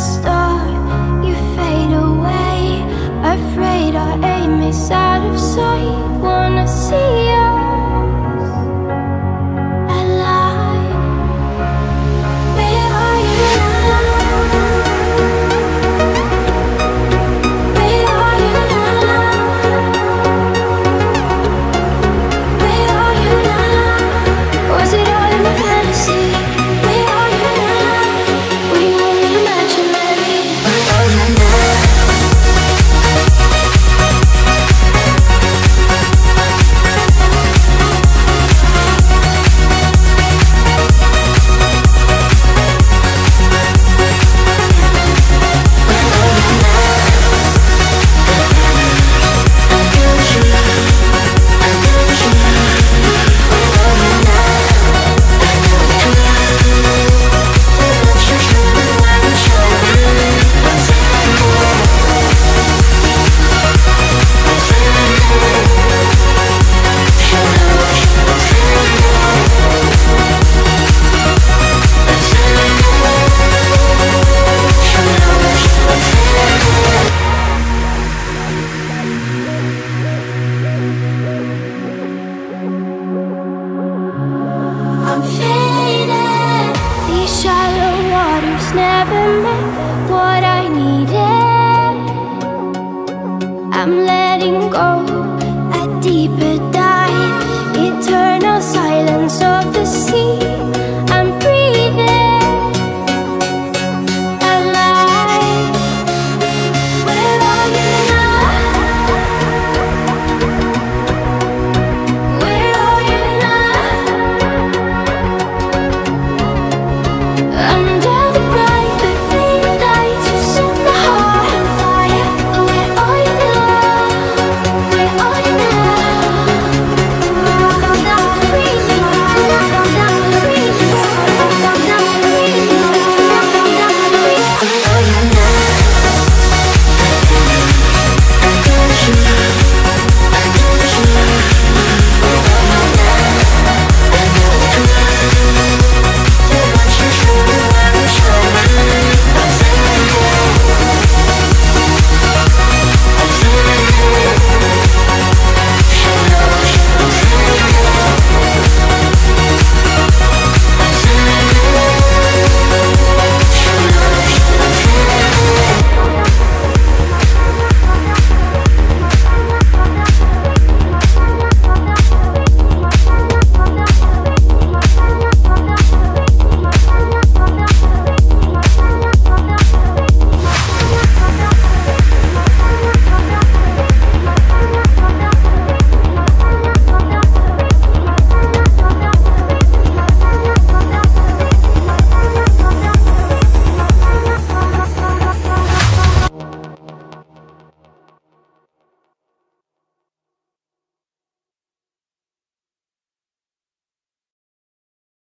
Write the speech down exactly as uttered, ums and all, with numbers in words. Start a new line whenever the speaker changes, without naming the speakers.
star, you fade away. Afraid our aim is out of sight. Wanna see us alive. Where are you now? Where are you now? Where are you now? Was it all in a fantasy? Where are you now? We only imaginary. Where are you now? I'm faded. These shallow waters never meant what I needed. I'm letting go at deeper